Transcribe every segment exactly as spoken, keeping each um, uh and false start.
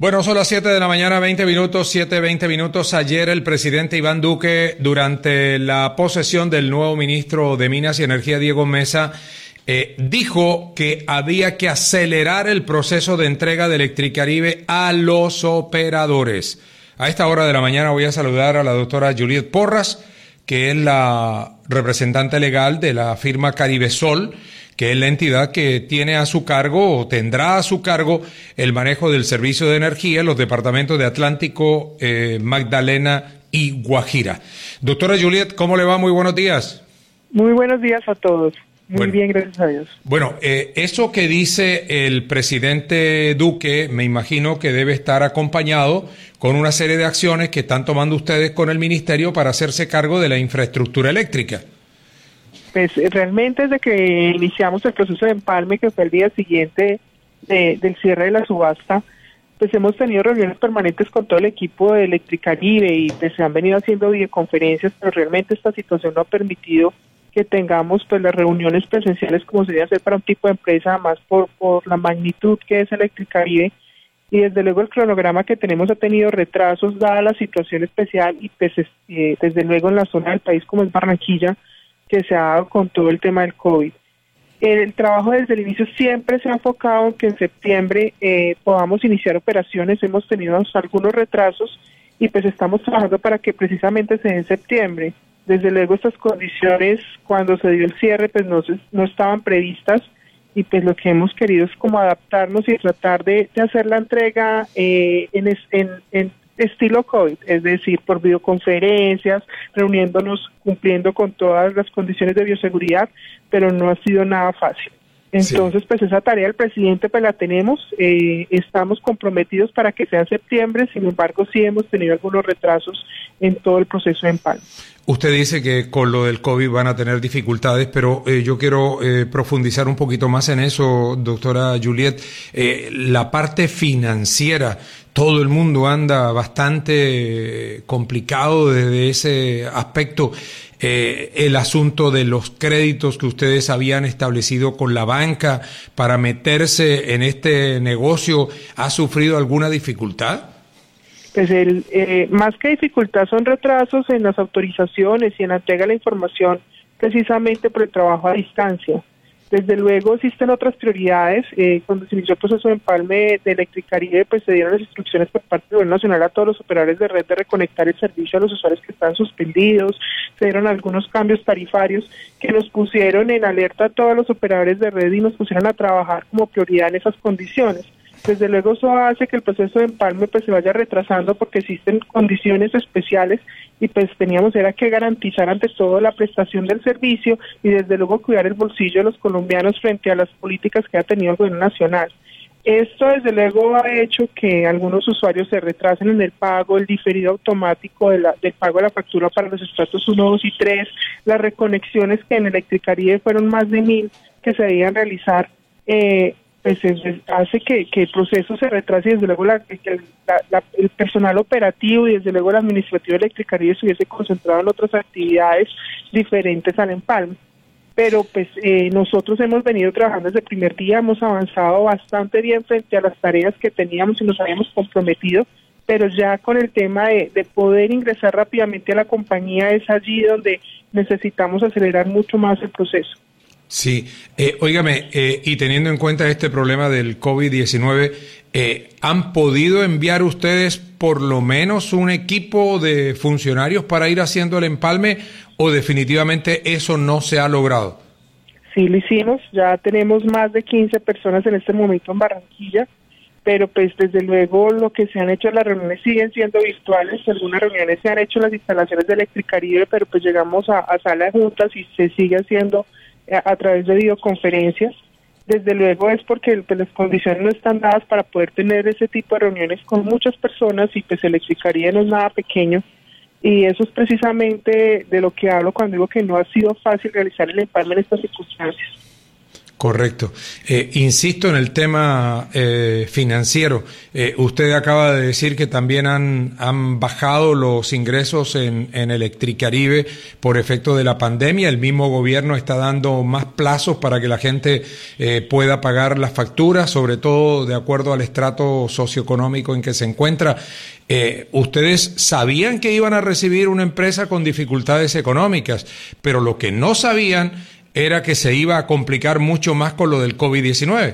Bueno, son las siete de la mañana, veinte minutos, siete, veinte minutos. Ayer el presidente Iván Duque, durante la posesión del nuevo ministro de Minas y Energía, Diego Mesa, eh, dijo que había que acelerar el proceso de entrega de Electricaribe a los operadores. A esta hora de la mañana voy a saludar a la doctora Juliet Porras, que es la representante legal de la firma Caribesol, que es la entidad que tiene a su cargo o tendrá a su cargo el manejo del servicio de energía en los departamentos de Atlántico, eh, Magdalena y Guajira. Doctora Juliet, ¿cómo le va? Muy buenos días. Muy buenos días a todos. Muy bueno, bien, gracias a Dios. Bueno, eh, eso que dice el presidente Duque, me imagino que debe estar acompañado con una serie de acciones que están tomando ustedes con el ministerio para hacerse cargo de la infraestructura eléctrica. Pues realmente desde que iniciamos el proceso de empalme, que fue el día siguiente de, del cierre de la subasta, pues hemos tenido reuniones permanentes con todo el equipo de Electricaribe y pues se han venido haciendo videoconferencias, pero realmente esta situación no ha permitido que tengamos pues las reuniones presenciales como se debe hacer para un tipo de empresa, más por, por la magnitud que es Electricaribe. Y desde luego el cronograma que tenemos ha tenido retrasos dada la situación especial y pues eh, desde luego en la zona del país como es Barranquilla, que se ha dado con todo el tema del COVID. El trabajo desde el inicio siempre se ha enfocado en que en septiembre eh, podamos iniciar operaciones. Hemos tenido algunos retrasos y pues estamos trabajando para que precisamente se dé en septiembre. Desde luego estas condiciones cuando se dio el cierre pues no, no estaban previstas y pues lo que hemos querido es como adaptarnos y tratar de, de hacer la entrega eh, en, en, en estilo COVID, es decir, por videoconferencias, reuniéndonos, cumpliendo con todas las condiciones de bioseguridad, pero no ha sido nada fácil. Entonces, sí. pues esa tarea del presidente pues la tenemos, eh, estamos comprometidos para que sea en septiembre, sin embargo sí hemos tenido algunos retrasos en todo el proceso de empalme. Usted dice que con lo del COVID van a tener dificultades, pero eh, yo quiero eh, profundizar un poquito más en eso, doctora Juliet. Eh, la parte financiera, todo el mundo anda bastante complicado desde ese aspecto. Eh, el asunto de los créditos que ustedes habían establecido con la banca para meterse en este negocio, ¿ha sufrido alguna dificultad? Pues el, eh, más que dificultad son retrasos en las autorizaciones y en la entrega de la información precisamente por el trabajo a distancia. Desde luego existen otras prioridades. Eh, cuando se inició el proceso de empalme de Electricaribe, pues se dieron las instrucciones por parte del Gobierno Nacional a todos los operadores de red de reconectar el servicio a los usuarios que están suspendidos. Se dieron algunos cambios tarifarios que nos pusieron en alerta a todos los operadores de red y nos pusieron a trabajar como prioridad en esas condiciones. Desde luego eso hace que el proceso de empalme pues se vaya retrasando porque existen condiciones especiales y pues teníamos era que garantizar ante todo la prestación del servicio y desde luego cuidar el bolsillo de los colombianos frente a las políticas que ha tenido el gobierno nacional. Esto desde luego ha hecho que algunos usuarios se retrasen en el pago, el diferido automático de la, del pago de la factura para los estratos uno, dos y tres, las reconexiones que en Electricaribe fueron más de mil que se debían realizar, eh, pues hace que, que el proceso se retrase y desde luego la, la, la, el personal operativo y desde luego el administrativo de Electricaribe se hubiese concentrado en otras actividades diferentes al empalme. Pero pues eh, nosotros hemos venido trabajando desde el primer día, hemos avanzado bastante bien frente a las tareas que teníamos y nos habíamos comprometido, pero ya con el tema de, de poder ingresar rápidamente a la compañía es allí donde necesitamos acelerar mucho más el proceso. Sí, eh, óigame, eh, y teniendo en cuenta este problema del COVID diecinueve, eh, ¿han podido enviar ustedes por lo menos un equipo de funcionarios para ir haciendo el empalme o definitivamente eso no se ha logrado? Sí, lo hicimos, ya tenemos más de quince personas en este momento en Barranquilla, pero pues desde luego lo que se han hecho, las reuniones siguen siendo virtuales, algunas reuniones se han hecho en las instalaciones de Electricaribe, pero pues llegamos a, a sala de juntas y se sigue haciendo a través de videoconferencias. Desde luego es porque pues, las condiciones no están dadas para poder tener ese tipo de reuniones con muchas personas y pues Electricaribe no es nada pequeño y eso es precisamente de lo que hablo cuando digo que no ha sido fácil realizar el empalme en estas circunstancias. Correcto. Eh, insisto en el tema eh, financiero. Eh, usted acaba de decir que también han, han bajado los ingresos en, en Electricaribe por efecto de la pandemia. El mismo gobierno está dando más plazos para que la gente eh, pueda pagar las facturas, sobre todo de acuerdo al estrato socioeconómico en que se encuentra. Eh, ustedes sabían que iban a recibir una empresa con dificultades económicas, pero lo que no sabían era que se iba a complicar mucho más con lo del COVID diecinueve.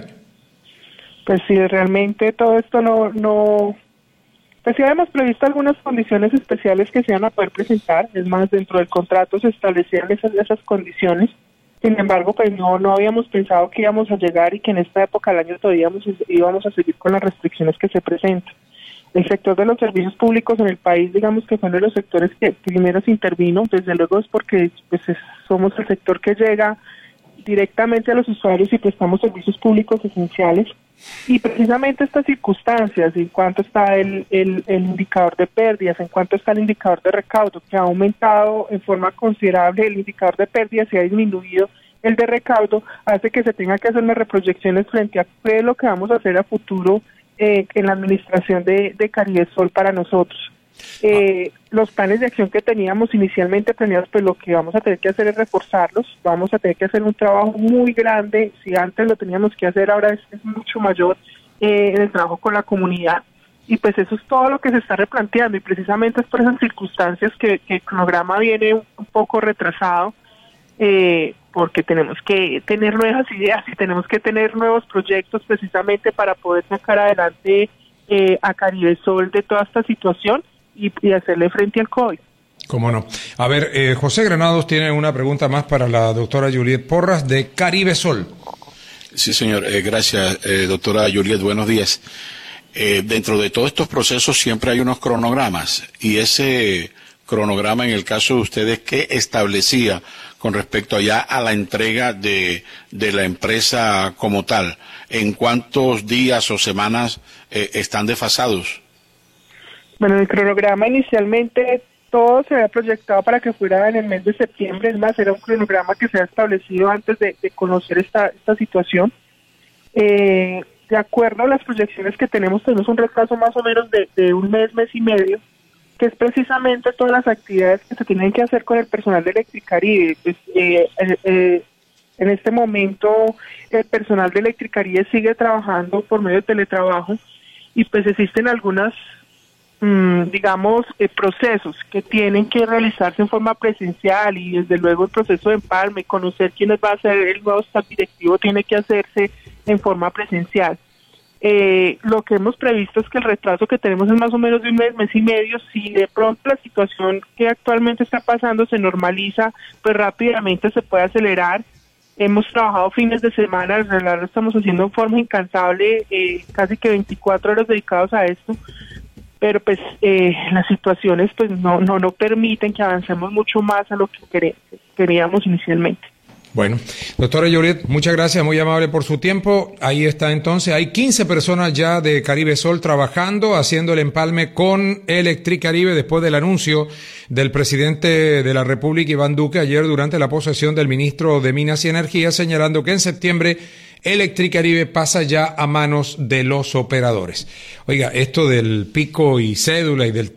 Pues sí, realmente todo esto no, no, pues sí habíamos previsto algunas condiciones especiales que se iban a poder presentar, es más, dentro del contrato se establecían esas, esas condiciones, sin embargo, pues no, no habíamos pensado que íbamos a llegar y que en esta época del año todavía íbamos, íbamos a seguir con las restricciones que se presentan. El sector de los servicios públicos en el país, digamos que fue uno de los sectores que primero se intervino, desde luego es porque pues, es, somos el sector que llega directamente a los usuarios y prestamos servicios públicos esenciales. Y precisamente estas circunstancias, en cuanto está el, el, el indicador de pérdidas, en cuanto está el indicador de recaudo, que ha aumentado en forma considerable el indicador de pérdidas y ha disminuido el de recaudo, hace que se tenga que hacer unas reproyecciones frente a qué es lo que vamos a hacer a futuro Eh, en la administración de, de Caribesol para nosotros. Eh, ah. Los planes de acción que teníamos inicialmente planeados, pues lo que vamos a tener que hacer es reforzarlos, vamos a tener que hacer un trabajo muy grande, si antes lo teníamos que hacer, ahora es, es mucho mayor eh, en el trabajo con la comunidad, y pues eso es todo lo que se está replanteando, y precisamente es por esas circunstancias que, que el cronograma viene un, un poco retrasado, eh, porque tenemos que tener nuevas ideas y tenemos que tener nuevos proyectos precisamente para poder sacar adelante eh, a Caribesol de toda esta situación y, y hacerle frente al COVID. Cómo no. A ver, eh, José Granados tiene una pregunta más para la doctora Juliet Porras de Caribesol. Sí, señor. Eh, gracias, eh, doctora Juliet. Buenos días. Eh, dentro de todos estos procesos siempre hay unos cronogramas y ese cronograma en el caso de ustedes, ¿qué establecía con respecto allá a la entrega de, de la empresa como tal? ¿En cuántos días o semanas eh, están desfasados? Bueno, el cronograma inicialmente todo se había proyectado para que fuera en el mes de septiembre, es más, era un cronograma que se había establecido antes de, de conocer esta, esta situación. Eh, de acuerdo a las proyecciones que tenemos, tenemos un retraso más o menos de, de un mes, mes y medio, que es precisamente todas las actividades que se tienen que hacer con el personal de Electricaribe. Pues, eh, eh, en este momento el personal de Electricaribe sigue trabajando por medio de teletrabajo y pues existen algunas, mmm, digamos, eh, procesos que tienen que realizarse en forma presencial y desde luego el proceso de empalme, conocer quiénes va a ser el nuevo staff directivo tiene que hacerse en forma presencial. Eh, lo que hemos previsto es que el retraso que tenemos es más o menos de un mes, mes y medio. Si de pronto la situación que actualmente está pasando se normaliza, pues rápidamente se puede acelerar. Hemos trabajado fines de semana, en realidad lo estamos haciendo en forma incansable, eh, casi que veinticuatro horas dedicados a esto, pero pues eh, las situaciones pues no, no, no permiten que avancemos mucho más a lo que queríamos inicialmente. Bueno, doctora Juliet, muchas gracias, muy amable por su tiempo. Ahí está entonces, hay quince personas ya de Caribesol trabajando, haciendo el empalme con Electricaribe después del anuncio del presidente de la República, Iván Duque, ayer durante la posesión del ministro de Minas y Energía, señalando que en septiembre Electricaribe pasa ya a manos de los operadores. Oiga, esto del pico y cédula y del